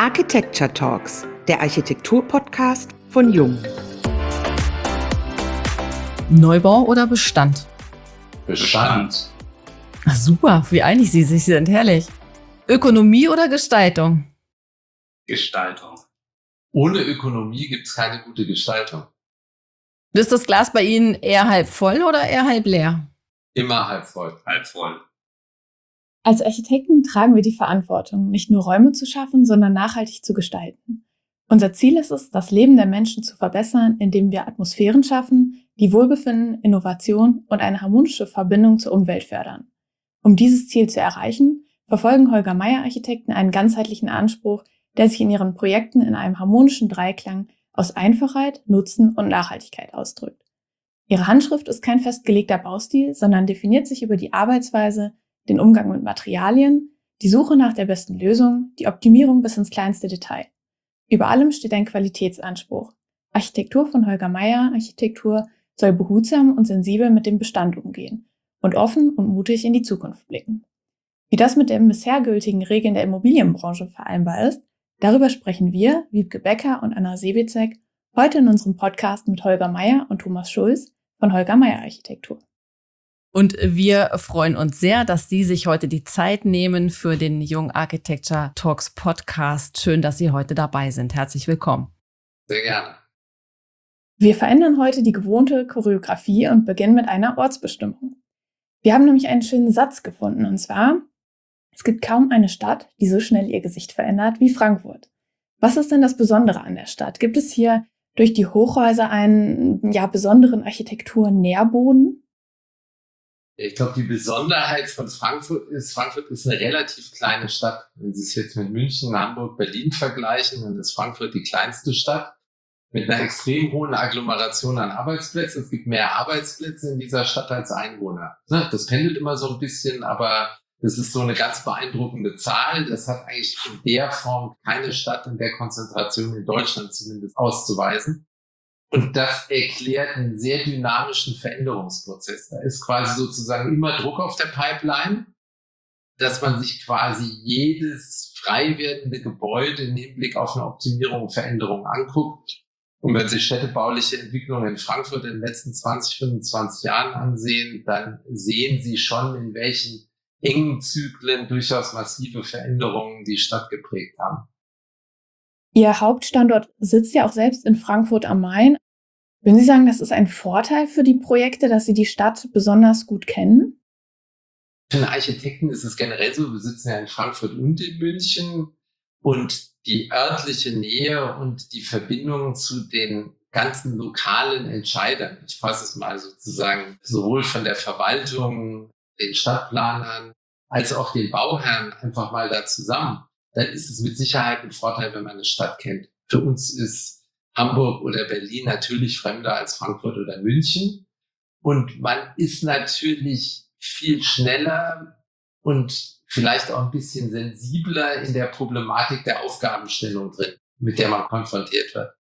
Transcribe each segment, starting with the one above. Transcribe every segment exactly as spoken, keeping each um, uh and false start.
Architecture Talks, der Architektur-Podcast von Jung. Neubau oder Bestand? Bestand. Ach, super, wie einig Sie sich sind, herrlich. Ökonomie oder Gestaltung? Gestaltung. Ohne Ökonomie gibt es keine gute Gestaltung. Ist das Glas bei Ihnen eher halb voll oder eher halb leer? Immer halb voll. Halb voll. Als Architekten tragen wir die Verantwortung, nicht nur Räume zu schaffen, sondern nachhaltig zu gestalten. Unser Ziel ist es, das Leben der Menschen zu verbessern, indem wir Atmosphären schaffen, die Wohlbefinden, Innovation und eine harmonische Verbindung zur Umwelt fördern. Um dieses Ziel zu erreichen, verfolgen Holger Meyer Architekten einen ganzheitlichen Anspruch, der sich in ihren Projekten in einem harmonischen Dreiklang aus Einfachheit, Nutzen und Nachhaltigkeit ausdrückt. Ihre Handschrift ist kein festgelegter Baustil, sondern definiert sich über die Arbeitsweise, den Umgang mit Materialien, die Suche nach der besten Lösung, die Optimierung bis ins kleinste Detail. Über allem steht ein Qualitätsanspruch. Architektur von Holger Meyer Architektur soll behutsam und sensibel mit dem Bestand umgehen und offen und mutig in die Zukunft blicken. Wie das mit den bisher gültigen Regeln der Immobilienbranche vereinbar ist, darüber sprechen wir, Wiebke Becker und Anna Sebezek, heute in unserem Podcast mit Holger Meyer und Thomas Schulz von Holger Meyer Architektur. Und wir freuen uns sehr, dass Sie sich heute die Zeit nehmen für den Jung Architecture Talks Podcast. Schön, dass Sie heute dabei sind. Herzlich willkommen. Sehr gerne. Wir verändern heute die gewohnte Choreografie und beginnen mit einer Ortsbestimmung. Wir haben nämlich einen schönen Satz gefunden, und zwar: Es gibt kaum eine Stadt, die so schnell ihr Gesicht verändert wie Frankfurt. Was ist denn das Besondere an der Stadt? Gibt es hier durch die Hochhäuser einen ja, besonderen Architektur-Nährboden? Ich glaube, die Besonderheit von Frankfurt ist, Frankfurt ist eine relativ kleine Stadt. Wenn Sie es jetzt mit München, Hamburg, Berlin vergleichen, dann ist Frankfurt die kleinste Stadt mit einer extrem hohen Agglomeration an Arbeitsplätzen. Es gibt mehr Arbeitsplätze in dieser Stadt als Einwohner. Das pendelt immer so ein bisschen, aber das ist so eine ganz beeindruckende Zahl. Das hat eigentlich in der Form keine Stadt in der Konzentration in Deutschland zumindest auszuweisen. Und das erklärt einen sehr dynamischen Veränderungsprozess. Da ist quasi sozusagen immer Druck auf der Pipeline, dass man sich quasi jedes frei werdende Gebäude im Hinblick auf eine Optimierung und Veränderung anguckt. Und wenn Sie städtebauliche Entwicklungen in Frankfurt in den letzten zwanzig, fünfundzwanzig Jahren ansehen, dann sehen Sie schon, in welchen engen Zyklen durchaus massive Veränderungen die Stadt geprägt haben. Ihr Hauptstandort sitzt ja auch selbst in Frankfurt am Main. Würden Sie sagen, das ist ein Vorteil für die Projekte, dass Sie die Stadt besonders gut kennen? Für einen Architekten ist es generell so, wir sitzen ja in Frankfurt und in München, und die örtliche Nähe und die Verbindung zu den ganzen lokalen Entscheidern, ich fasse es mal sozusagen, sowohl von der Verwaltung, den Stadtplanern, als auch den Bauherren einfach mal da zusammen, dann ist es mit Sicherheit ein Vorteil, wenn man eine Stadt kennt. Für uns ist Hamburg oder Berlin natürlich fremder als Frankfurt oder München. Und man ist natürlich viel schneller und vielleicht auch ein bisschen sensibler in der Problematik der Aufgabenstellung drin, mit der man konfrontiert wird.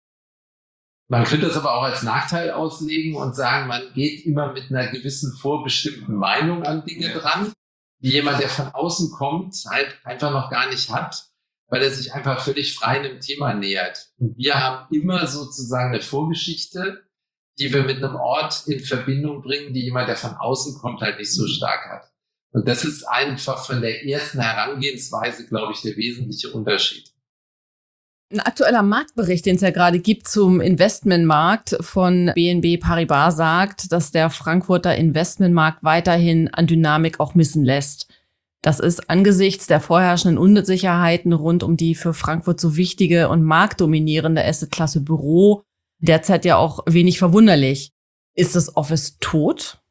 Man könnte das aber auch als Nachteil auslegen und sagen, man geht immer mit einer gewissen vorbestimmten Meinung an Dinge dran, die jemand, der von außen kommt, halt einfach noch gar nicht hat, weil er sich einfach völlig frei einem Thema nähert. Und wir haben immer sozusagen eine Vorgeschichte, die wir mit einem Ort in Verbindung bringen, die jemand, der von außen kommt, halt nicht so stark hat. Und das ist einfach von der ersten Herangehensweise, glaube ich, der wesentliche Unterschied. Ein aktueller Marktbericht, den es ja gerade gibt zum Investmentmarkt von B N P Paribas, sagt, dass der Frankfurter Investmentmarkt weiterhin an Dynamik auch missen lässt. Das ist angesichts der vorherrschenden Unsicherheiten rund um die für Frankfurt so wichtige und marktdominierende Assetklasse Büro derzeit ja auch wenig verwunderlich. Ist das Office tot?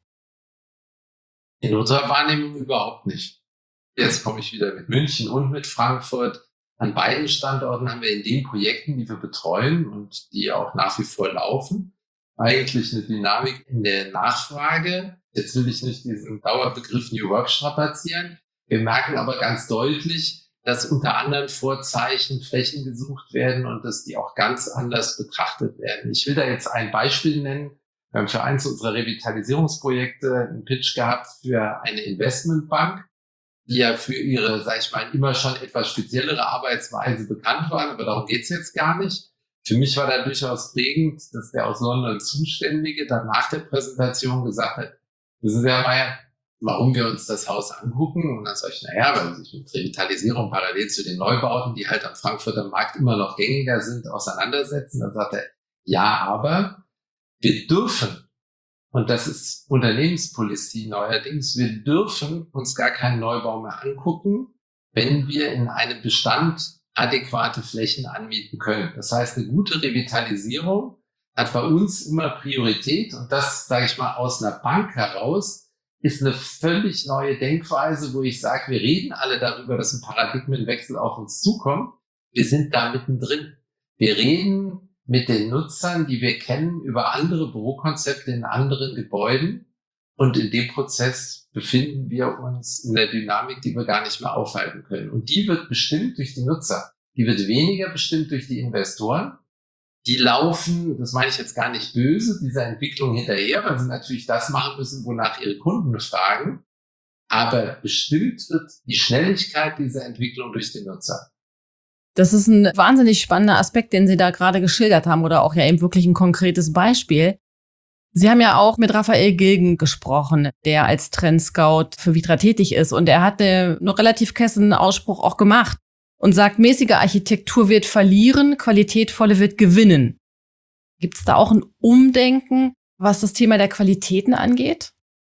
In unserer Wahrnehmung überhaupt nicht. Jetzt komme ich wieder mit München und mit Frankfurt. An beiden Standorten haben wir in den Projekten, die wir betreuen und die auch nach wie vor laufen, eigentlich eine Dynamik in der Nachfrage. Jetzt will ich nicht diesen Dauerbegriff New Work strapazieren. Wir merken aber ganz deutlich, dass unter anderen Vorzeichen Flächen gesucht werden und dass die auch ganz anders betrachtet werden. Ich will da jetzt ein Beispiel nennen. Wir haben für eins unserer Revitalisierungsprojekte einen Pitch gehabt für eine Investmentbank, die ja für ihre, sag ich mal, immer schon etwas speziellere Arbeitsweise bekannt waren, aber darum geht's jetzt gar nicht. Für mich war da durchaus prägend, dass der aus London Zuständige dann nach der Präsentation gesagt hat, wissen Sie, Herr Meyer, warum wir uns das Haus angucken? Und dann sage ich, naja, weil sich mit Revitalisierung parallel zu den Neubauten, die halt am Frankfurter Markt immer noch gängiger sind, auseinandersetzen. Dann sagt er, ja, aber wir dürfen, und das ist Unternehmenspolicy neuerdings, wir dürfen uns gar keinen Neubau mehr angucken, wenn wir in einem Bestand adäquate Flächen anmieten können. Das heißt, eine gute Revitalisierung hat bei uns immer Priorität, und das, sage ich mal, aus einer Bank heraus, ist eine völlig neue Denkweise, wo ich sage, wir reden alle darüber, dass ein Paradigmenwechsel auf uns zukommt. Wir sind da mittendrin. Wir reden mit den Nutzern, die wir kennen, über andere Bürokonzepte in anderen Gebäuden. Und in dem Prozess befinden wir uns in der Dynamik, die wir gar nicht mehr aufhalten können. Und die wird bestimmt durch die Nutzer. Die wird weniger bestimmt durch die Investoren. Die laufen, das meine ich jetzt gar nicht böse, dieser Entwicklung hinterher, weil sie natürlich das machen müssen, wonach ihre Kunden fragen. Aber bestimmt wird die Schnelligkeit dieser Entwicklung durch den Nutzer. Das ist ein wahnsinnig spannender Aspekt, den Sie da gerade geschildert haben, oder auch ja eben wirklich ein konkretes Beispiel. Sie haben ja auch mit Raphael Gilgen gesprochen, der als Trendscout für Vitra tätig ist. Und er hat einen relativ kessen Ausspruch auch gemacht und sagt, mäßige Architektur wird verlieren, qualitätvolle wird gewinnen. Gibt es da auch ein Umdenken, was das Thema der Qualitäten angeht?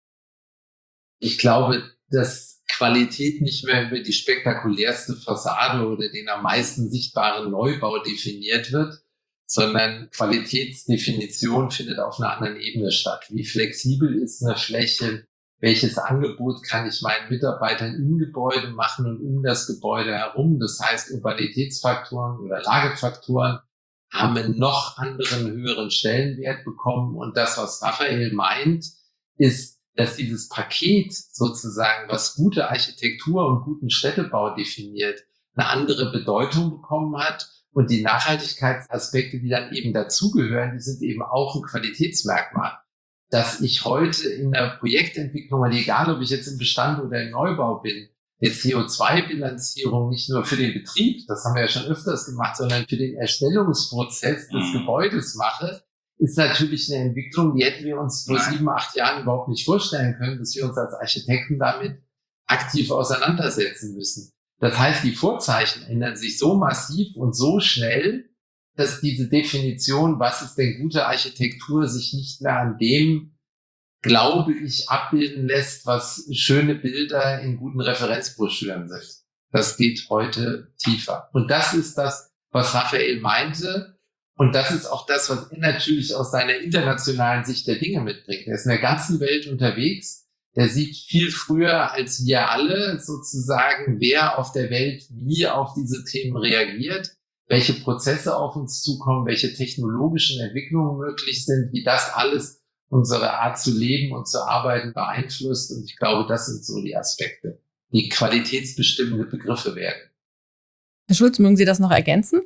Ich glaube, dass Qualität nicht mehr über die spektakulärste Fassade oder den am meisten sichtbaren Neubau definiert wird, sondern Qualitätsdefinition findet auf einer anderen Ebene statt. Wie flexibel ist eine Fläche? Welches Angebot kann ich meinen Mitarbeitern im Gebäude machen und um das Gebäude herum? Das heißt, Urbanitätsfaktoren oder Lagefaktoren haben einen noch anderen, höheren Stellenwert bekommen. Und das, was Raphael meint, ist, dass dieses Paket sozusagen, was gute Architektur und guten Städtebau definiert, eine andere Bedeutung bekommen hat. Und die Nachhaltigkeitsaspekte, die dann eben dazugehören, die sind eben auch ein Qualitätsmerkmal. Dass ich heute in der Projektentwicklung, und egal ob ich jetzt im Bestand oder im Neubau bin, eine C O zwei Bilanzierung nicht nur für den Betrieb, das haben wir ja schon öfters gemacht, sondern für den Erstellungsprozess des Mhm. Gebäudes mache, ist natürlich eine Entwicklung, die hätten wir uns vor Nein. sieben, acht Jahren überhaupt nicht vorstellen können, dass wir uns als Architekten damit aktiv auseinandersetzen müssen. Das heißt, die Vorzeichen ändern sich so massiv und so schnell, dass diese Definition, was ist denn gute Architektur, sich nicht mehr an dem, glaube ich, abbilden lässt, was schöne Bilder in guten Referenzbroschüren sind. Das geht heute tiefer. Und das ist das, was Raphael meinte. Und das ist auch das, was er natürlich aus seiner internationalen Sicht der Dinge mitbringt. Er ist in der ganzen Welt unterwegs. Der sieht viel früher als wir alle sozusagen, wer auf der Welt wie auf diese Themen reagiert, welche Prozesse auf uns zukommen, welche technologischen Entwicklungen möglich sind, wie das alles unsere Art zu leben und zu arbeiten beeinflusst. Und ich glaube, das sind so die Aspekte, die qualitätsbestimmende Begriffe werden. Herr Schulz, mögen Sie das noch ergänzen?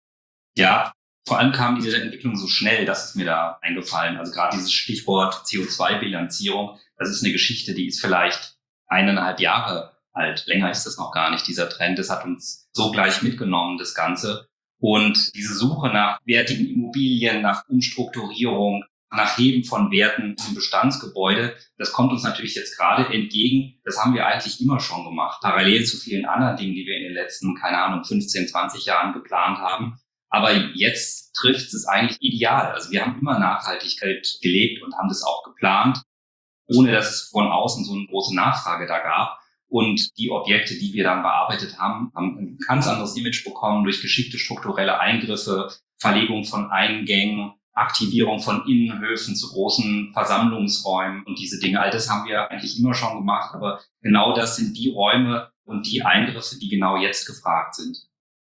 Ja, vor allem kam diese Entwicklung so schnell, das ist mir da eingefallen. Also gerade dieses Stichwort C O zwei Bilanzierung, das ist eine Geschichte, die ist vielleicht eineinhalb Jahre alt. Länger ist das noch gar nicht, dieser Trend. Das hat uns so gleich mitgenommen, das Ganze. Und diese Suche nach wertigen Immobilien, nach Umstrukturierung, nach Heben von Werten im Bestandsgebäude, das kommt uns natürlich jetzt gerade entgegen. Das haben wir eigentlich immer schon gemacht, parallel zu vielen anderen Dingen, die wir in den letzten, keine Ahnung, fünfzehn, zwanzig Jahren geplant haben. Aber jetzt trifft es eigentlich ideal. Also wir haben immer Nachhaltigkeit gelebt und haben das auch geplant, ohne dass es von außen so eine große Nachfrage da gab. Und die Objekte, die wir dann bearbeitet haben, haben ein ganz anderes Image bekommen durch geschickte strukturelle Eingriffe, Verlegung von Eingängen, Aktivierung von Innenhöfen zu großen Versammlungsräumen und diese Dinge. All das haben wir eigentlich immer schon gemacht, aber genau das sind die Räume und die Eingriffe, die genau jetzt gefragt sind.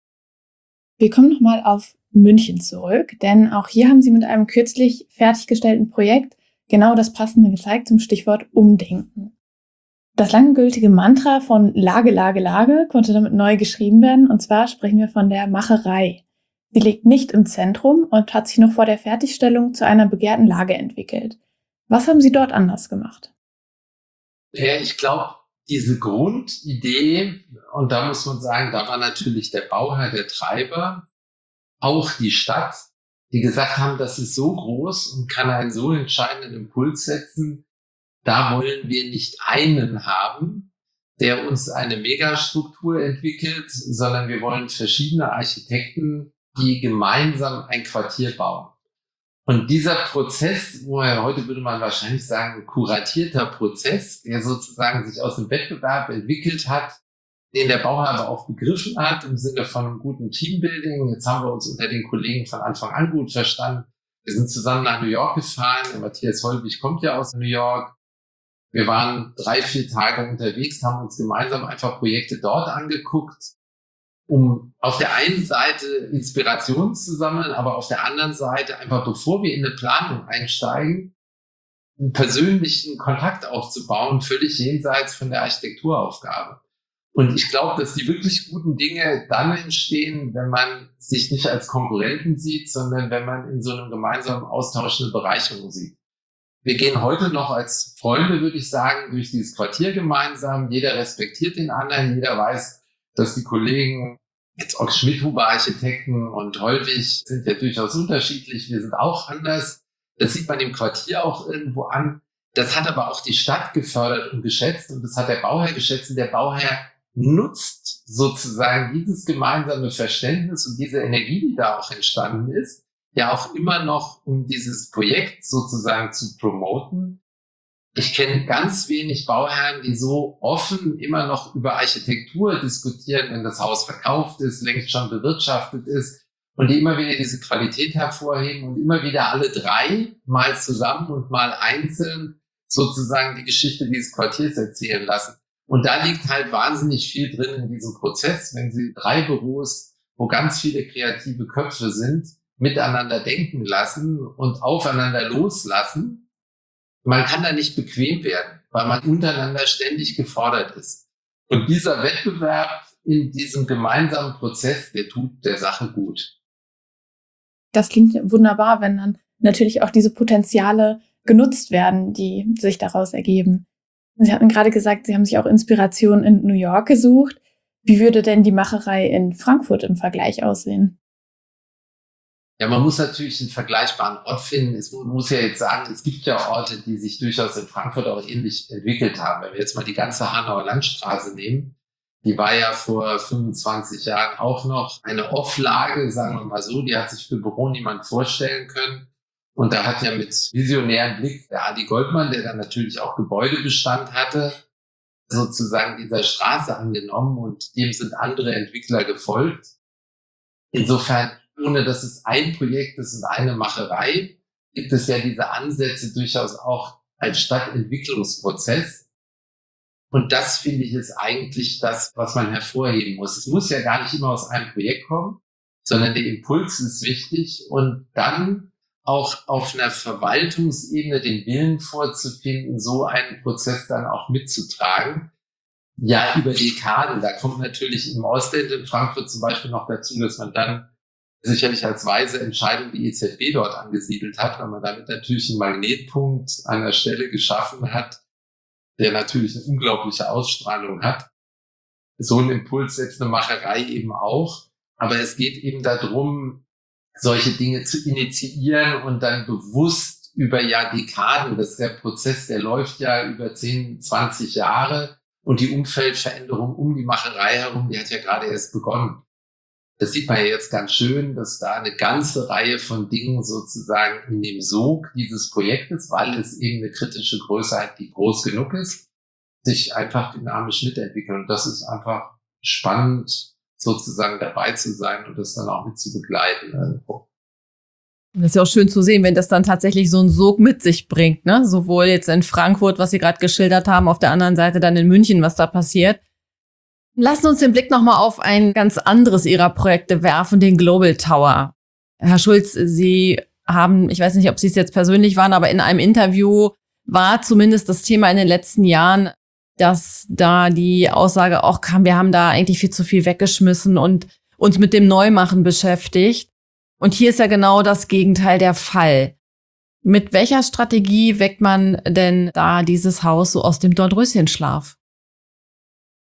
Wir kommen nochmal auf München zurück, denn auch hier haben Sie mit einem kürzlich fertiggestellten Projekt genau das Passende gezeigt zum Stichwort Umdenken. Das lange gültige Mantra von Lage, Lage, Lage konnte damit neu geschrieben werden, und zwar sprechen wir von der Macherei. Sie liegt nicht im Zentrum und hat sich noch vor der Fertigstellung zu einer begehrten Lage entwickelt. Was haben Sie dort anders gemacht? Ja, ich glaube, diese Grundidee, und da muss man sagen, da war natürlich der Bauherr der Treiber, auch die Stadt, die gesagt haben, das ist so groß und kann einen so entscheidenden Impuls setzen, da wollen wir nicht einen haben, der uns eine Megastruktur entwickelt, sondern wir wollen verschiedene Architekten, die gemeinsam ein Quartier bauen. Und dieser Prozess, wo er, heute würde man wahrscheinlich sagen, kuratierter Prozess, der sozusagen sich aus dem Wettbewerb entwickelt hat, den der Bauherr aber auch begriffen hat im Sinne von einem guten Teambuilding. Jetzt haben wir uns unter den Kollegen von Anfang an gut verstanden. Wir sind zusammen nach New York gefahren. Der Matthias Holwig kommt ja aus New York. Wir waren drei, vier Tage unterwegs, haben uns gemeinsam einfach Projekte dort angeguckt, um auf der einen Seite Inspiration zu sammeln, aber auf der anderen Seite einfach, bevor wir in eine Planung einsteigen, einen persönlichen Kontakt aufzubauen, völlig jenseits von der Architekturaufgabe. Und ich glaube, dass die wirklich guten Dinge dann entstehen, wenn man sich nicht als Konkurrenten sieht, sondern wenn man in so einem gemeinsamen Austausch eine Bereicherung sieht. Wir gehen heute noch als Freunde, würde ich sagen, durch dieses Quartier gemeinsam. Jeder respektiert den anderen, jeder weiß, dass die Kollegen, jetzt auch Schmidhuber Architekten und Holwig sind ja durchaus unterschiedlich. Wir sind auch anders. Das sieht man im Quartier auch irgendwo an. Das hat aber auch die Stadt gefördert und geschätzt und das hat der Bauherr geschätzt. Und der Bauherr nutzt sozusagen dieses gemeinsame Verständnis und diese Energie, die da auch entstanden ist, ja auch immer noch, um dieses Projekt sozusagen zu promoten. Ich kenne ganz wenig Bauherren, die so offen immer noch über Architektur diskutieren, wenn das Haus verkauft ist, längst schon bewirtschaftet ist und die immer wieder diese Qualität hervorheben und immer wieder alle drei mal zusammen und mal einzeln sozusagen die Geschichte dieses Quartiers erzählen lassen. Und da liegt halt wahnsinnig viel drin in diesem Prozess, wenn Sie drei Büros, wo ganz viele kreative Köpfe sind, miteinander denken lassen und aufeinander loslassen. Man kann da nicht bequem werden, weil man untereinander ständig gefordert ist. Und dieser Wettbewerb in diesem gemeinsamen Prozess, der tut der Sache gut. Das klingt wunderbar, wenn dann natürlich auch diese Potenziale genutzt werden, die sich daraus ergeben. Sie hatten gerade gesagt, Sie haben sich auch Inspiration in New York gesucht. Wie würde denn die Macherei in Frankfurt im Vergleich aussehen? Ja, man muss natürlich einen vergleichbaren Ort finden. Es muss ja jetzt sagen, es gibt ja Orte, die sich durchaus in Frankfurt auch ähnlich entwickelt haben. Wenn wir jetzt mal die ganze Hanauer Landstraße nehmen, die war ja vor fünfundzwanzig Jahren auch noch eine Off-Lage, sagen wir mal so. Die hat sich für Büro niemand vorstellen können. Und da hat ja mit visionären Blick der Adi Goldmann, der dann natürlich auch Gebäudebestand hatte, sozusagen dieser Straße angenommen und dem sind andere Entwickler gefolgt. Insofern, ohne dass es ein Projekt ist und eine Macherei, gibt es ja diese Ansätze durchaus auch als Stadtentwicklungsprozess. Und das, finde ich, ist eigentlich das, was man hervorheben muss. Es muss ja gar nicht immer aus einem Projekt kommen, sondern der Impuls ist wichtig und dann auch auf einer Verwaltungsebene den Willen vorzufinden, so einen Prozess dann auch mitzutragen. Ja, über Dekaden. Da kommt natürlich im Ostend in Frankfurt zum Beispiel noch dazu, dass man dann sicherlich als weise Entscheidung die E Z B dort angesiedelt hat, weil man damit natürlich einen Magnetpunkt an der Stelle geschaffen hat, der natürlich eine unglaubliche Ausstrahlung hat. So ein Impuls setzt eine Macherei eben auch. Aber es geht eben darum, solche Dinge zu initiieren und dann bewusst über ja Dekaden, das ist der Prozess, der läuft ja über zehn, zwanzig Jahre und die Umfeldveränderung um die Macherei herum, die hat ja gerade erst begonnen. Das sieht man ja jetzt ganz schön, dass da eine ganze Reihe von Dingen sozusagen in dem Sog dieses Projektes, weil es eben eine kritische Größe hat, die groß genug ist, sich einfach dynamisch mitentwickeln. Und das ist einfach spannend, sozusagen dabei zu sein und das dann auch mit zu begleiten. Das ist ja auch schön zu sehen, wenn das dann tatsächlich so einen Sog mit sich bringt, ne? Sowohl jetzt in Frankfurt, was Sie gerade geschildert haben, auf der anderen Seite dann in München, was da passiert. Lassen uns den Blick nochmal auf ein ganz anderes Ihrer Projekte werfen, den Global Tower. Herr Schulz, Sie haben, ich weiß nicht, ob Sie es jetzt persönlich waren, aber in einem Interview war zumindest das Thema in den letzten Jahren, dass da die Aussage auch kam, wir haben da eigentlich viel zu viel weggeschmissen und uns mit dem Neumachen beschäftigt. Und hier ist ja genau das Gegenteil der Fall. Mit welcher Strategie weckt man denn da dieses Haus so aus dem Dornröschenschlaf?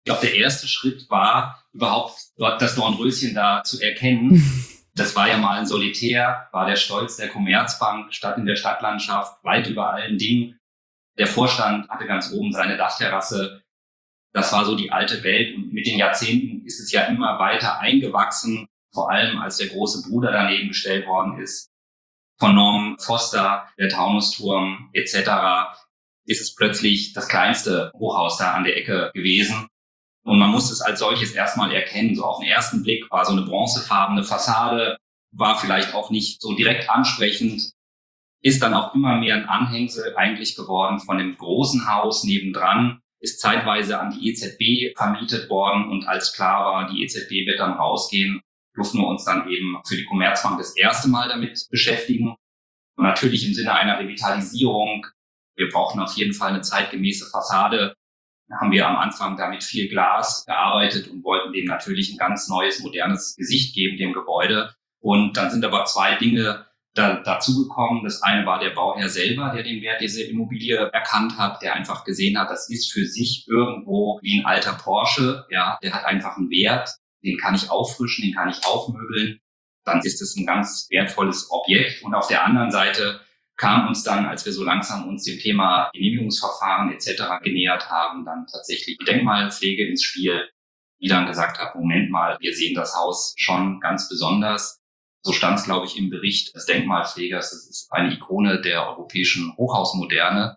Ich glaube, der erste Schritt war überhaupt dort das Dornröschen da zu erkennen. Das war ja mal ein Solitär, war der Stolz der Commerzbank, statt in der Stadtlandschaft, weit über allen Dingen. Der Vorstand hatte ganz oben seine Dachterrasse. Das war so die alte Welt. Und mit den Jahrzehnten ist es ja immer weiter eingewachsen, vor allem als der große Bruder daneben gestellt worden ist. Von Norman Foster, der Taunusturm et cetera ist es plötzlich das kleinste Hochhaus da an der Ecke gewesen. Und man muss es als solches erstmal erkennen. So auf den ersten Blick war so eine bronzefarbene Fassade, war vielleicht auch nicht so direkt ansprechend, ist dann auch immer mehr ein Anhängsel eigentlich geworden von dem großen Haus nebendran, ist zeitweise an die E Z B vermietet worden. Und als klar war, die E Z B wird dann rausgehen, durften wir uns dann eben für die Commerzbank das erste Mal damit beschäftigen. Und natürlich im Sinne einer Revitalisierung. Wir brauchen auf jeden Fall eine zeitgemäße Fassade. Da haben wir am Anfang da mit viel Glas gearbeitet und wollten dem natürlich ein ganz neues, modernes Gesicht geben, dem Gebäude. Und dann sind aber zwei Dinge da, dazugekommen. Das eine war der Bauherr selber, der den Wert dieser Immobilie erkannt hat, der einfach gesehen hat, das ist für sich irgendwo wie ein alter Porsche. Ja, der hat einfach einen Wert, den kann ich auffrischen, den kann ich aufmöbeln. Dann ist es ein ganz wertvolles Objekt. Und auf der anderen Seite kam uns dann, als wir so langsam uns dem Thema Genehmigungsverfahren et cetera genähert haben, dann tatsächlich die Denkmalpflege ins Spiel, die dann gesagt hat, Moment mal, wir sehen das Haus schon ganz besonders. So stand es, glaube ich, im Bericht des Denkmalpflegers. Das ist eine Ikone der europäischen Hochhausmoderne.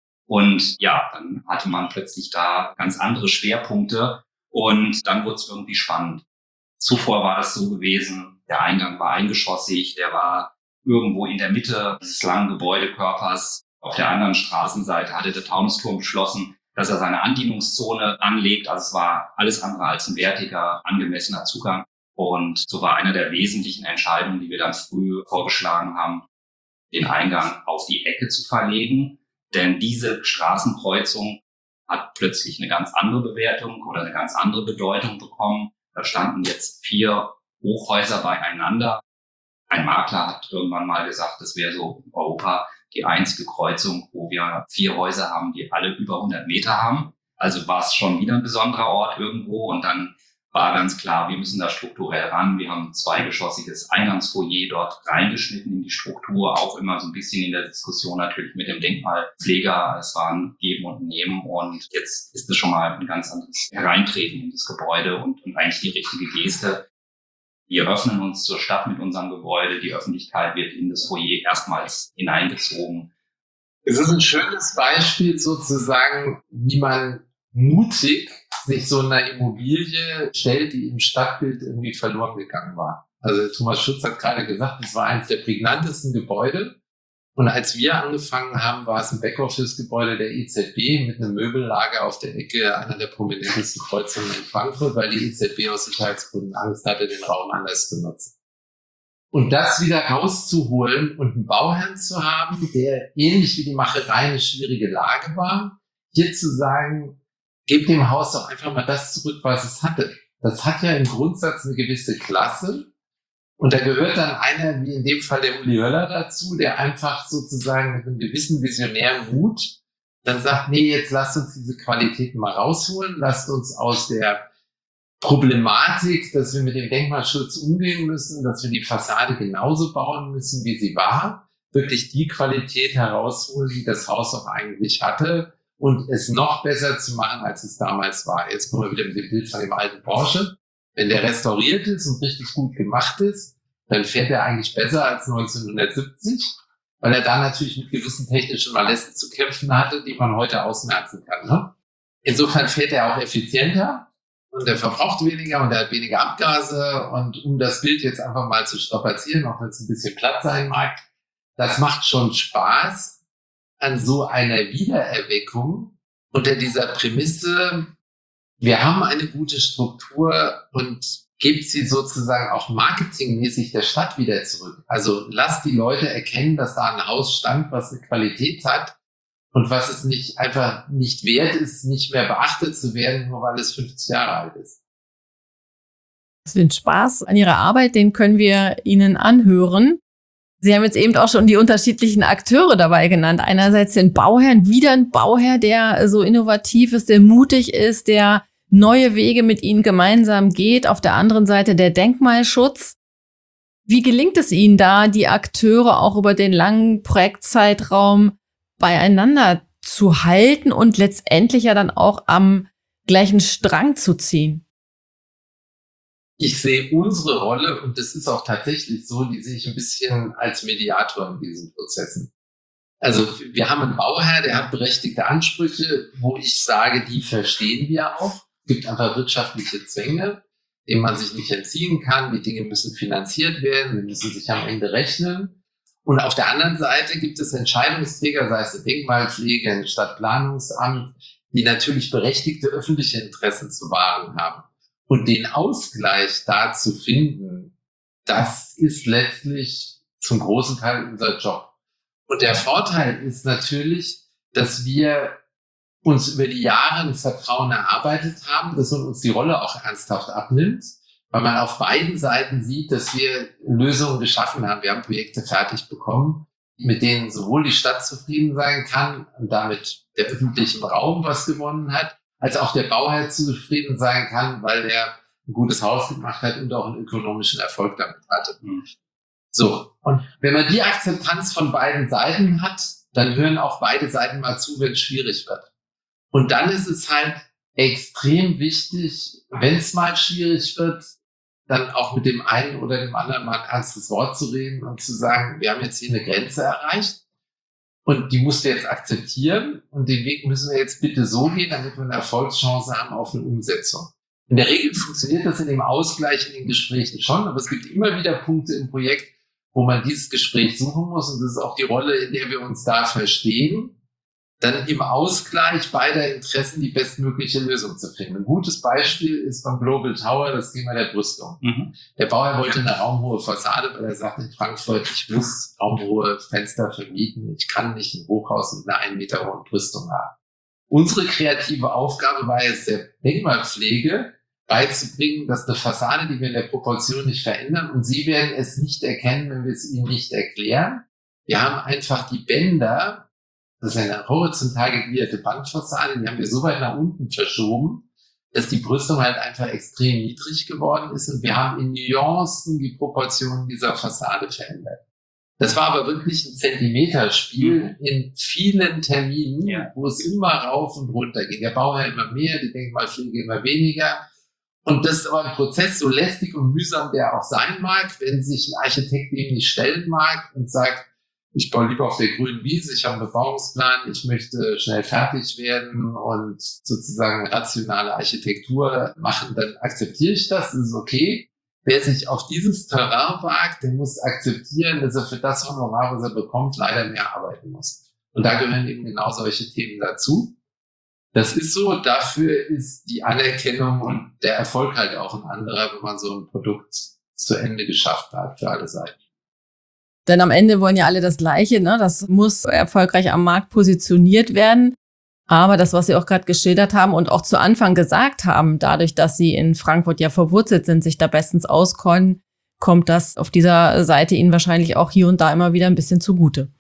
Und ja, dann hatte man plötzlich da ganz andere Schwerpunkte und dann wurde es irgendwie spannend. Zuvor war das so gewesen, der Eingang war eingeschossig, der war irgendwo in der Mitte dieses langen Gebäudekörpers. Auf der anderen Straßenseite hatte der Taunusturm beschlossen, dass er seine Andienungszone anlegt. Also es war alles andere als ein wertiger, angemessener Zugang. Und so war eine der wesentlichen Entscheidungen, die wir dann früh vorgeschlagen haben, den Eingang auf die Ecke zu verlegen. Denn diese Straßenkreuzung hat plötzlich eine ganz andere Bewertung oder eine ganz andere Bedeutung bekommen. Da standen jetzt vier Hochhäuser beieinander. Ein Makler hat irgendwann mal gesagt, das wäre so in Europa die einzige Kreuzung, wo wir vier Häuser haben, die alle über hundert Meter haben. Also war es schon wieder ein besonderer Ort irgendwo. Und dann war ganz klar, wir müssen da strukturell ran. Wir haben ein zweigeschossiges Eingangsfoyer dort reingeschnitten in die Struktur, auch immer so ein bisschen in der Diskussion natürlich mit dem Denkmalpfleger. Es war ein Geben und Nehmen und jetzt ist es schon mal ein ganz anderes Hereintreten in das Gebäude und, und eigentlich die richtige Geste. Wir öffnen uns zur Stadt mit unserem Gebäude. Die Öffentlichkeit wird in das Foyer erstmals hineingezogen. Es ist ein schönes Beispiel sozusagen, wie man mutig sich so einer Immobilie stellt, die im Stadtbild irgendwie verloren gegangen war. Also Thomas Schutz hat gerade gesagt, es war eines der prägnantesten Gebäude. Und als wir angefangen haben, war es ein Backoffice-Gebäude der E Z B mit einem Möbellager auf der Ecke einer der prominentesten Kreuzungen in Frankfurt, weil die E Z B aus Sicherheitsgründen Angst hatte, den Raum anders zu nutzen. Und das wieder rauszuholen und einen Bauherrn zu haben, der ähnlich wie die Macherei eine schwierige Lage war, hier zu sagen, gebt dem Haus doch einfach mal das zurück, was es hatte. Das hat ja im Grundsatz eine gewisse Klasse. Und da gehört dann einer, wie in dem Fall der Uli Höller dazu, der einfach sozusagen mit einem gewissen visionären Mut dann sagt, nee, jetzt lasst uns diese Qualitäten mal rausholen, lasst uns aus der Problematik, dass wir mit dem Denkmalschutz umgehen müssen, dass wir die Fassade genauso bauen müssen, wie sie war, wirklich die Qualität herausholen, die das Haus auch eigentlich hatte und es noch besser zu machen, als es damals war. Jetzt kommen wir wieder mit dem Bild von dem alten Porsche. Wenn der restauriert ist und richtig gut gemacht ist, dann fährt er eigentlich besser als neunzehnhundertsiebzig, weil er da natürlich mit gewissen technischen Malässen zu kämpfen hatte, die man heute ausmerzen kann. Ne? Insofern fährt er auch effizienter und er verbraucht weniger und er hat weniger Abgase. Und um das Bild jetzt einfach mal zu strapazieren, auch wenn es ein bisschen platt sein mag, das macht schon Spaß an so einer Wiedererweckung unter dieser Prämisse, wir haben eine gute Struktur und gebt sie sozusagen auch marketingmäßig der Stadt wieder zurück. Also lasst die Leute erkennen, dass da ein Haus stand, was eine Qualität hat und was es nicht einfach nicht wert ist, nicht mehr beachtet zu werden, nur weil es fünfzig Jahre alt ist. Den Spaß an Ihrer Arbeit, den können wir Ihnen anhören. Sie haben jetzt eben auch schon die unterschiedlichen Akteure dabei genannt. Einerseits den Bauherrn, wieder ein Bauherr, der so innovativ ist, der mutig ist, der neue Wege mit ihnen gemeinsam geht. Auf der anderen Seite der Denkmalschutz. Wie gelingt es Ihnen da, die Akteure auch über den langen Projektzeitraum beieinander zu halten und letztendlich ja dann auch am gleichen Strang zu ziehen? Ich sehe unsere Rolle, und das ist auch tatsächlich so, die sehe ich ein bisschen als Mediator in diesen Prozessen. Also wir haben einen Bauherr, der hat berechtigte Ansprüche, wo ich sage, die verstehen wir auch. Es gibt einfach wirtschaftliche Zwänge, denen man sich nicht entziehen kann. Die Dinge müssen finanziert werden, die müssen sich am Ende rechnen. Und auf der anderen Seite gibt es Entscheidungsträger, sei es eine Denkmalpflege, ein Stadtplanungsamt, die natürlich berechtigte öffentliche Interessen zu wahren haben. Und den Ausgleich da zu finden, das ist letztlich zum großen Teil unser Job. Und der Vorteil ist natürlich, dass wir uns über die Jahre ein Vertrauen erarbeitet haben, dass man uns die Rolle auch ernsthaft abnimmt, weil man auf beiden Seiten sieht, dass wir Lösungen geschaffen haben. Wir haben Projekte fertig bekommen, mit denen sowohl die Stadt zufrieden sein kann und damit der öffentliche Raum was gewonnen hat, als auch der Bauherr zufrieden sein kann, weil er ein gutes Haus gemacht hat und auch einen ökonomischen Erfolg damit hatte. So, und wenn man die Akzeptanz von beiden Seiten hat, dann hören auch beide Seiten mal zu, wenn es schwierig wird. Und dann ist es halt extrem wichtig, wenn es mal schwierig wird, dann auch mit dem einen oder dem anderen mal ein ernstes Wort zu reden und zu sagen, wir haben jetzt hier eine Grenze erreicht und die musst du jetzt akzeptieren und den Weg müssen wir jetzt bitte so gehen, damit wir eine Erfolgschance haben auf eine Umsetzung. In der Regel funktioniert das in dem Ausgleich in den Gesprächen schon, aber es gibt immer wieder Punkte im Projekt, wo man dieses Gespräch suchen muss, und das ist auch die Rolle, in der wir uns da verstehen, dann im Ausgleich beider Interessen die bestmögliche Lösung zu finden. Ein gutes Beispiel ist beim Global Tower das Thema der Brüstung. Mhm. Der Bauherr wollte eine raumhohe Fassade, weil er sagt in Frankfurt, ich muss raumhohe Fenster vermieten, ich kann nicht ein Hochhaus mit einer einen Meter hohen Brüstung haben. Unsere kreative Aufgabe war es, der Denkmalpflege beizubringen, dass eine Fassade, die wir in der Proportion nicht verändern, und Sie werden es nicht erkennen, wenn wir es Ihnen nicht erklären. Wir haben einfach die Bänder, das ist eine horizontal gegliederte Bandfassade, die haben wir so weit nach unten verschoben, dass die Brüstung halt einfach extrem niedrig geworden ist, und wir haben in Nuancen die Proportionen dieser Fassade verändert. Das war aber wirklich ein Zentimeterspiel in vielen Terminen, ja, wo es immer rauf und runter ging. Der Bauherr immer mehr, die Denkmalpflege immer weniger. Und das ist aber ein Prozess, so lästig und mühsam der auch sein mag, wenn sich ein Architekt dem nicht stellen mag und sagt, ich baue lieber auf der grünen Wiese, ich habe einen Bebauungsplan, ich möchte schnell fertig werden und sozusagen rationale Architektur machen, dann akzeptiere ich das, das ist okay. Wer sich auf dieses Terrain wagt, der muss akzeptieren, dass er für das Honorar, was er bekommt, leider mehr arbeiten muss. Und da gehören eben genau solche Themen dazu. Das ist so, dafür ist die Anerkennung und der Erfolg halt auch ein anderer, wenn man so ein Produkt zu Ende geschafft hat für alle Seiten. Denn am Ende wollen ja alle das Gleiche, ne? Das muss erfolgreich am Markt positioniert werden. Aber das, was Sie auch gerade geschildert haben und auch zu Anfang gesagt haben, dadurch, dass Sie in Frankfurt ja verwurzelt sind, sich da bestens auskennen, kommt das auf dieser Seite Ihnen wahrscheinlich auch hier und da immer wieder ein bisschen zugute.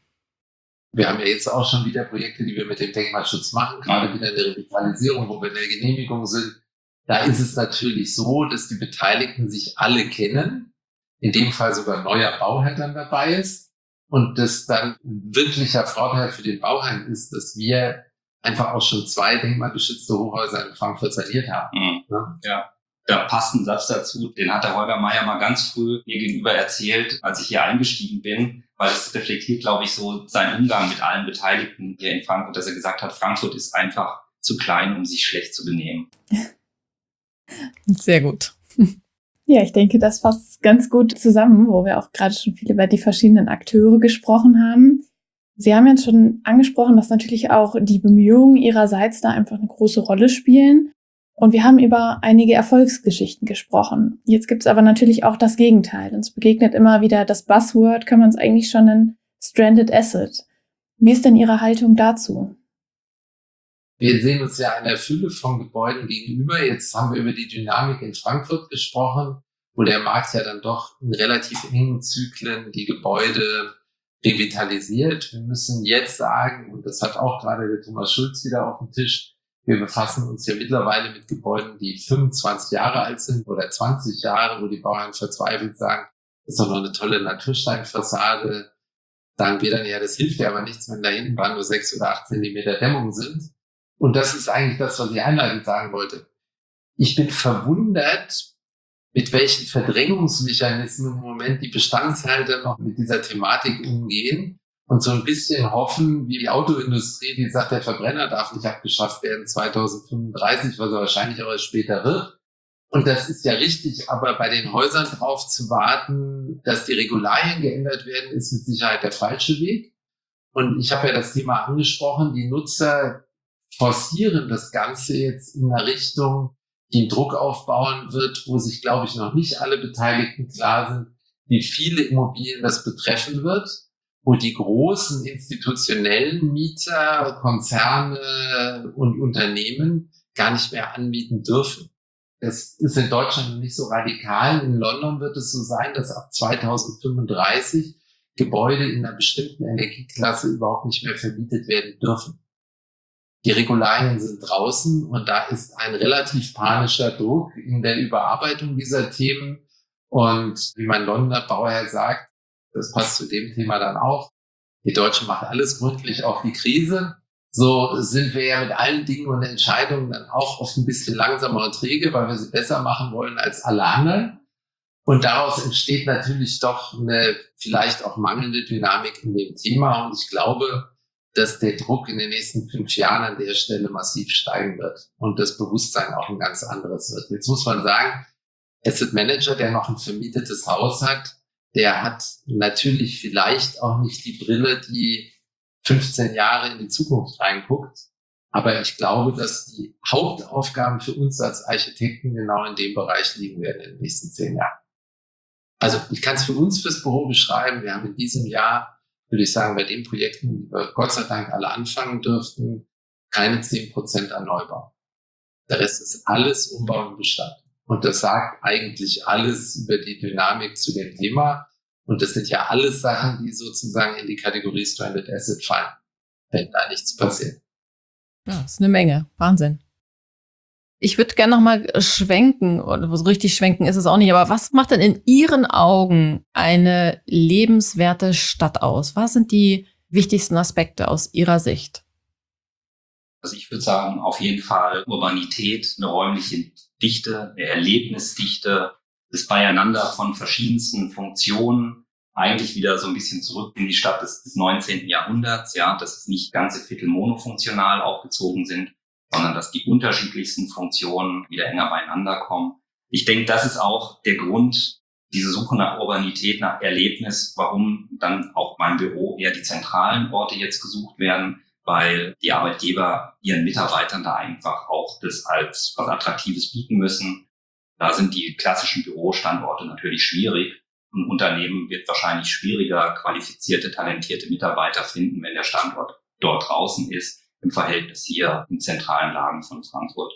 Wir haben ja jetzt auch schon wieder Projekte, die wir mit dem Denkmalschutz machen, gerade wieder in der Revitalisierung, wo wir in der Genehmigung sind. Da ist es natürlich so, dass die Beteiligten sich alle kennen, in dem Fall sogar ein neuer Bauherr dann dabei ist, und das dann ein wirklicher Vorteil für den Bauherrn ist, dass wir einfach auch schon zwei denkmalgeschützte Hochhäuser in Frankfurt saniert haben. Mhm. Ja. ja. Da passt ein Satz dazu, den hat der Holger Meier mal ganz früh mir gegenüber erzählt, als ich hier eingestiegen bin, weil es reflektiert, glaube ich, so seinen Umgang mit allen Beteiligten hier in Frankfurt, dass er gesagt hat, Frankfurt ist einfach zu klein, um sich schlecht zu benehmen. Sehr gut. Ja, ich denke, das fasst ganz gut zusammen, wo wir auch gerade schon viel über die verschiedenen Akteure gesprochen haben. Sie haben jetzt schon angesprochen, dass natürlich auch die Bemühungen ihrerseits da einfach eine große Rolle spielen. Und wir haben über einige Erfolgsgeschichten gesprochen. Jetzt gibt es aber natürlich auch das Gegenteil. Uns begegnet immer wieder das Buzzword, kann man es eigentlich schon nennen, Stranded Asset. Wie ist denn Ihre Haltung dazu? Wir sehen uns ja einer Fülle von Gebäuden gegenüber. Jetzt haben wir über die Dynamik in Frankfurt gesprochen, wo der Markt ja dann doch in relativ engen Zyklen die Gebäude revitalisiert. Wir müssen jetzt sagen, und das hat auch gerade der Thomas Schulz wieder auf dem Tisch, Wir befassen uns ja mittlerweile mit Gebäuden, die fünfundzwanzig Jahre alt sind oder zwanzig Jahre, wo die Bauern verzweifelt sagen, das ist doch noch eine tolle Natursteinfassade. Sagen wir dann, ja, das hilft ja aber nichts, wenn da hinten dran nur sechs oder acht Zentimeter Dämmung sind. Und das ist eigentlich das, was ich einleitend sagen wollte. Ich bin verwundert, mit welchen Verdrängungsmechanismen im Moment die Bestandshalter noch mit dieser Thematik umgehen und so ein bisschen hoffen, wie die Autoindustrie, die sagt, der Verbrenner darf nicht abgeschafft werden zweitausendfünfunddreißig, was er wahrscheinlich auch erst später wird. Und das ist ja richtig, aber bei den Häusern drauf zu warten, dass die Regularien geändert werden, ist mit Sicherheit der falsche Weg. Und ich habe ja das Thema angesprochen, die Nutzer forcieren das Ganze jetzt in einer Richtung, die einen Druck aufbauen wird, wo sich, glaube ich, noch nicht alle Beteiligten klar sind, wie viele Immobilien das betreffen wird, wo die großen institutionellen Mieter, Konzerne und Unternehmen gar nicht mehr anmieten dürfen. Das ist in Deutschland noch nicht so radikal. In London wird es so sein, dass ab zweitausendfünfunddreißig Gebäude in einer bestimmten Energieklasse überhaupt nicht mehr vermietet werden dürfen. Die Regularien sind draußen und da ist ein relativ panischer Druck in der Überarbeitung dieser Themen. Und wie mein Londoner Bauherr sagt, das passt zu dem Thema dann auch, die Deutschen machen alles gründlich auf die Krise. So sind wir ja mit allen Dingen und Entscheidungen dann auch oft ein bisschen langsamer und träge, weil wir sie besser machen wollen als alle anderen. Und daraus entsteht natürlich doch eine vielleicht auch mangelnde Dynamik in dem Thema. Und ich glaube, dass der Druck in den nächsten fünf Jahren an der Stelle massiv steigen wird und das Bewusstsein auch ein ganz anderes wird. Jetzt muss man sagen, Asset Manager, der noch ein vermietetes Haus hat, der hat natürlich vielleicht auch nicht die Brille, die fünfzehn Jahre in die Zukunft reinguckt. Aber ich glaube, dass die Hauptaufgaben für uns als Architekten genau in dem Bereich liegen werden in den nächsten zehn Jahren. Also ich kann es für uns fürs Büro beschreiben. Wir haben in diesem Jahr, würde ich sagen, bei den Projekten, die wir Gott sei Dank alle anfangen dürften, keine zehn Prozent an Neubau. Der Rest ist alles Umbau und Bestand. Und das sagt eigentlich alles über die Dynamik zu dem Thema. Und das sind ja alles Sachen, die sozusagen in die Kategorie Stranded Asset fallen, wenn da nichts passiert. Ja, das ist eine Menge. Wahnsinn. Ich würde gerne noch mal schwenken, oder so richtig schwenken ist es auch nicht, aber was macht denn in Ihren Augen eine lebenswerte Stadt aus? Was sind die wichtigsten Aspekte aus Ihrer Sicht? Also ich würde sagen, auf jeden Fall Urbanität, eine räumliche Dichte, eine Erlebnisdichte, das Beieinander von verschiedensten Funktionen, eigentlich wieder so ein bisschen zurück in die Stadt des, des neunzehnten Jahrhunderts, ja, dass es nicht ganze Viertel monofunktional aufgezogen sind, sondern dass die unterschiedlichsten Funktionen wieder enger beieinander kommen. Ich denke, das ist auch der Grund, diese Suche nach Urbanität, nach Erlebnis, warum dann auch beim Büro eher die zentralen Orte jetzt gesucht werden, weil die Arbeitgeber ihren Mitarbeitern da einfach auch das als was Attraktives bieten müssen. Da sind die klassischen Bürostandorte natürlich schwierig. Ein Unternehmen wird wahrscheinlich schwieriger qualifizierte, talentierte Mitarbeiter finden, wenn der Standort dort draußen ist, im Verhältnis hier in zentralen Lagen von Frankfurt.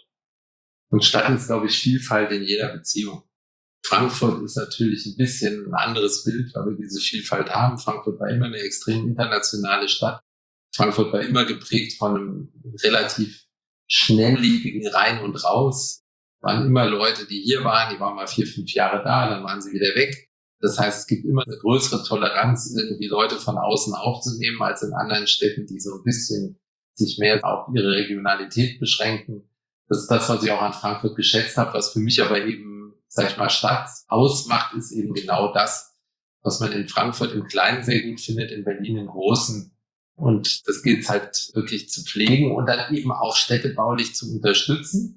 Und Stadt ist, glaube ich, Vielfalt in jeder Beziehung. Frankfurt ist natürlich ein bisschen ein anderes Bild, weil wir diese Vielfalt haben. Frankfurt war immer eine extrem internationale Stadt. Frankfurt war immer geprägt von einem relativ schnelllebigen Rein und Raus. Es waren immer Leute, die hier waren, die waren mal vier, fünf Jahre da, dann waren sie wieder weg. Das heißt, es gibt immer eine größere Toleranz, irgendwie Leute von außen aufzunehmen, als in anderen Städten, die so ein bisschen sich mehr auf ihre Regionalität beschränken. Das ist das, was ich auch an Frankfurt geschätzt habe, was für mich aber eben, sag ich mal, Stadt ausmacht, ist eben genau das, was man in Frankfurt im Kleinen sehr gut findet, in Berlin im Großen. Und das gilt es halt wirklich zu pflegen und dann eben auch städtebaulich zu unterstützen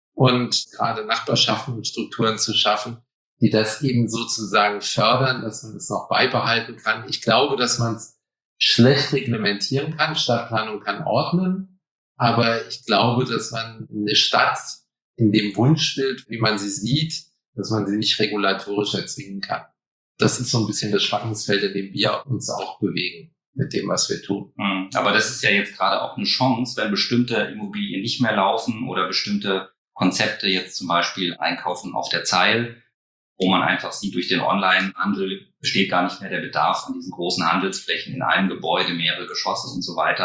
und gerade Nachbarschaften und Strukturen zu schaffen, die das eben sozusagen fördern, dass man es noch beibehalten kann. Ich glaube, dass man es schlecht reglementieren kann. Stadtplanung kann ordnen, aber ich glaube, dass man eine Stadt in dem Wunschbild, wie man sie sieht, dass man sie nicht regulatorisch erzwingen kann. Das ist so ein bisschen das Spannungsfeld, in dem wir uns auch bewegen mit dem, was wir tun. Aber das ist ja jetzt gerade auch eine Chance, wenn bestimmte Immobilien nicht mehr laufen oder bestimmte Konzepte jetzt zum Beispiel einkaufen auf der Zeil, wo man einfach sieht, durch den Onlinehandel besteht gar nicht mehr der Bedarf an diesen großen Handelsflächen in einem Gebäude, mehrere Geschosse und so weiter.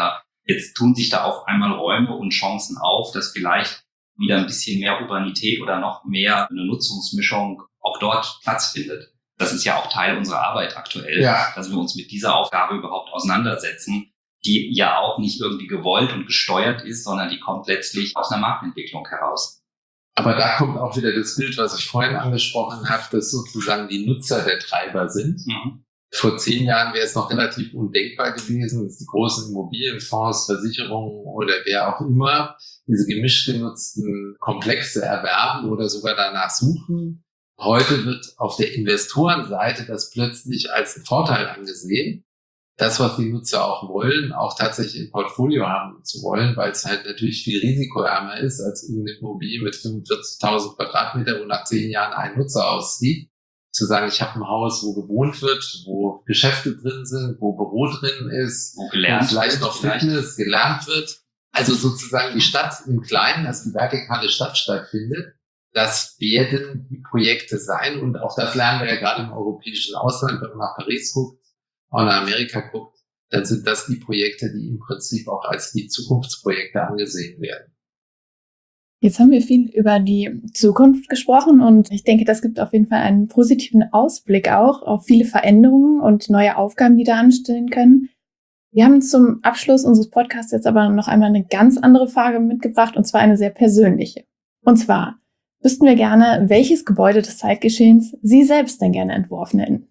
Jetzt tun sich da auf einmal Räume und Chancen auf, dass vielleicht wieder ein bisschen mehr Urbanität oder noch mehr eine Nutzungsmischung auch dort Platz findet. Das ist ja auch Teil unserer Arbeit aktuell, ja. dass wir uns mit dieser Aufgabe überhaupt auseinandersetzen, die ja auch nicht irgendwie gewollt und gesteuert ist, sondern die kommt letztlich aus einer Marktentwicklung heraus. Aber da kommt auch wieder das Bild, was ich vorhin angesprochen habe, dass sozusagen die Nutzer der Treiber sind. Mhm. Vor zehn Jahren wäre es noch relativ undenkbar gewesen, dass die großen Immobilienfonds, Versicherungen oder wer auch immer diese gemischt genutzten Komplexe erwerben oder sogar danach suchen. Heute wird auf der Investorenseite das plötzlich als ein Vorteil angesehen, das, was die Nutzer auch wollen, auch tatsächlich im Portfolio haben zu wollen, weil es halt natürlich viel risikoärmer ist als eine Immobilie mit fünfundvierzigtausend Quadratmeter, wo nach zehn Jahren ein Nutzer auszieht. Zu sagen, ich habe ein Haus, wo gewohnt wird, wo Geschäfte drin sind, wo Büro drin ist, wo gelernt wo vielleicht noch vielleicht. Fitness gelernt wird. Also sozusagen die Stadt im Kleinen, dass die vertikale Stadt stattfindet. Das werden die Projekte sein. Und auch das lernen wir ja gerade im europäischen Ausland, wenn man nach Paris guckt, auch nach Amerika guckt, dann sind das die Projekte, die im Prinzip auch als die Zukunftsprojekte angesehen werden. Jetzt haben wir viel über die Zukunft gesprochen und ich denke, das gibt auf jeden Fall einen positiven Ausblick auch auf viele Veränderungen und neue Aufgaben, die da anstehen können. Wir haben zum Abschluss unseres Podcasts jetzt aber noch einmal eine ganz andere Frage mitgebracht und zwar eine sehr persönliche. Und zwar wüssten wir gerne, welches Gebäude des Zeitgeschehens Sie selbst denn gerne entworfen hätten.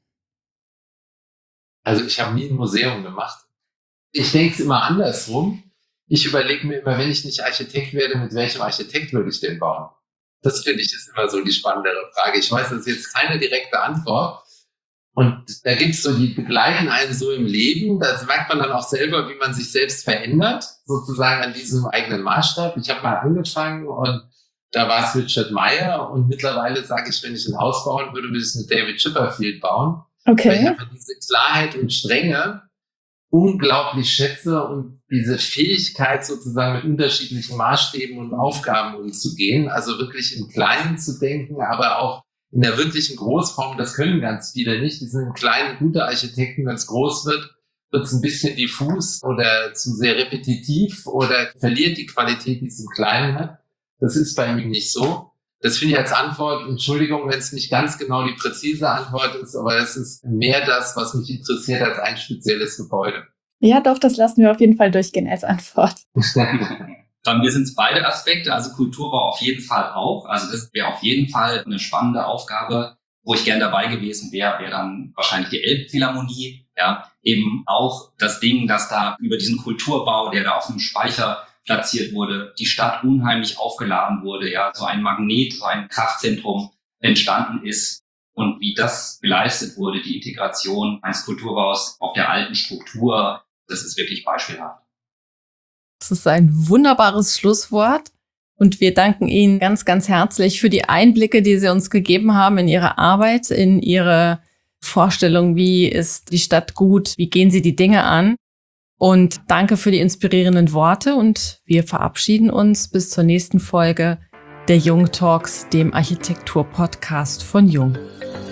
Also ich habe nie ein Museum gemacht. Ich denke es immer andersrum. Ich überlege mir immer, wenn ich nicht Architekt werde, mit welchem Architekt würde ich denn bauen? Das finde ich ist immer so die spannendere Frage. Ich weiß, das ist jetzt keine direkte Antwort. Und da gibt es so, die begleiten einen so im Leben. Da merkt man dann auch selber, wie man sich selbst verändert, sozusagen an diesem eigenen Maßstab. Ich habe mal angefangen und da war es Richard Meyer. Und mittlerweile sage ich, wenn ich ein Haus bauen würde, würde ich es mit David Chipperfield bauen. Okay. Weil ich einfach diese Klarheit und Strenge unglaublich schätze und diese Fähigkeit sozusagen mit unterschiedlichen Maßstäben und Aufgaben umzugehen, also wirklich im Kleinen zu denken, aber auch in der wirklichen Großform, das können ganz viele nicht. Die sind im Kleinen gute Architekten, wenn es groß wird, wird es ein bisschen diffus oder zu sehr repetitiv oder verliert die Qualität, die es im Kleinen hat. Das ist bei ihm nicht so. Das finde ich als Antwort, Entschuldigung, wenn es nicht ganz genau die präzise Antwort ist, aber es ist mehr das, was mich interessiert als ein spezielles Gebäude. Ja, doch, das lassen wir auf jeden Fall durchgehen als Antwort. Bei mir sind es beide Aspekte, also Kulturbau auf jeden Fall auch. Also das wäre auf jeden Fall eine spannende Aufgabe. Wo ich gern dabei gewesen wäre, wäre dann wahrscheinlich die Elbphilharmonie. Ja, eben auch das Ding, dass da über diesen Kulturbau, der da auf dem Speicher platziert wurde, die Stadt unheimlich aufgeladen wurde, ja, so ein Magnet, so ein Kraftzentrum entstanden ist und wie das geleistet wurde, die Integration eines Kulturbaus auf der alten Struktur, das ist wirklich beispielhaft. Das ist ein wunderbares Schlusswort und wir danken Ihnen ganz, ganz herzlich für die Einblicke, die Sie uns gegeben haben in Ihre Arbeit, in Ihre Vorstellung, wie ist die Stadt gut, wie gehen Sie die Dinge an. Und danke für die inspirierenden Worte und wir verabschieden uns bis zur nächsten Folge der Jung Talks, dem Architektur-Podcast von Jung.